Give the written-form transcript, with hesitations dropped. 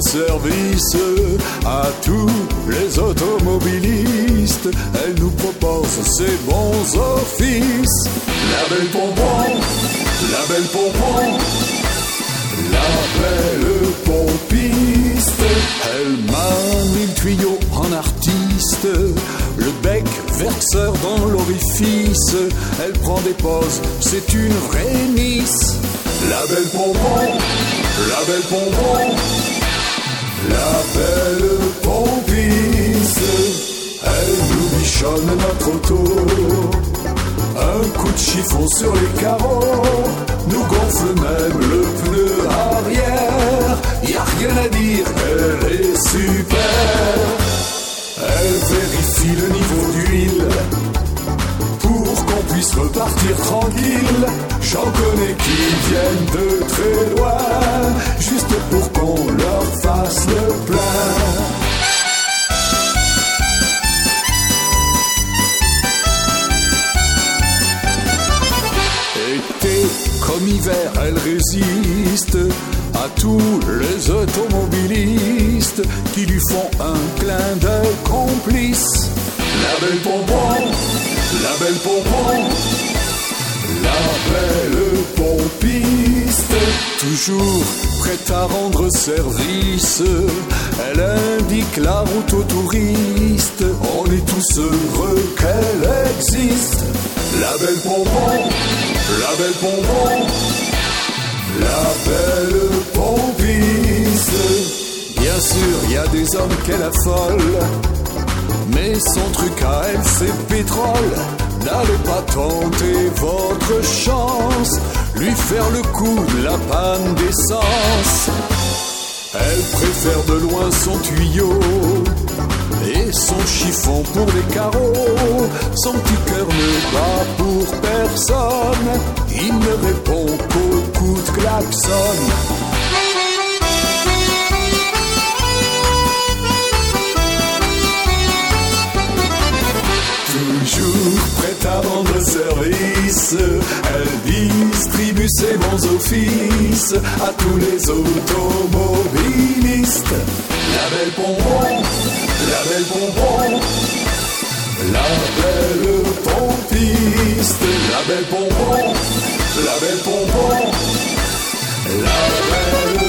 service à tous les automobilistes. Elle nous propose ses bons offices. La belle pompon, la belle pompon, la belle pompiste. Elle manie le tuyau en artiste, le bec verseur dans l'orifice. Elle prend des poses, c'est une vraie Miss. La belle pompon, la belle pompon, la belle pompiste. Elle nous bichonne notre auto, un coup de chiffon sur les carreaux nous gonfle même le pneu arrière. Y a rien à dire, elle est super. Elle vérifie le niveau d'huile pour qu'on puisse repartir tranquille. J'en connais qui viennent de très loin juste pour qu'on leur fasse le plein. Été comme hiver, elle résiste à tous les automobilistes qui lui font un clin d'œil complice. La belle pompon, la belle pompon, la belle pompiste. Toujours prête à rendre service, elle indique la route aux touristes. On est tous heureux qu'elle existe. La belle pompon, la belle pompon, la belle pompiste. Bien sûr, il y a des hommes qu'elle affole, mais son truc à elle, c'est pétrole. N'allez pas tenter votre chance, lui faire le coup de la panne d'essence. Elle préfère de loin son tuyau et son chiffon pour les carreaux. Son petit cœur ne bat pour personne, il ne répond qu'au coup de klaxon. Toujours prête à rendre service, elle distribue ses bons offices à tous les automobilistes. La belle pompon, la belle pompon, la belle pompiste. La belle pompon, la belle pompon, la belle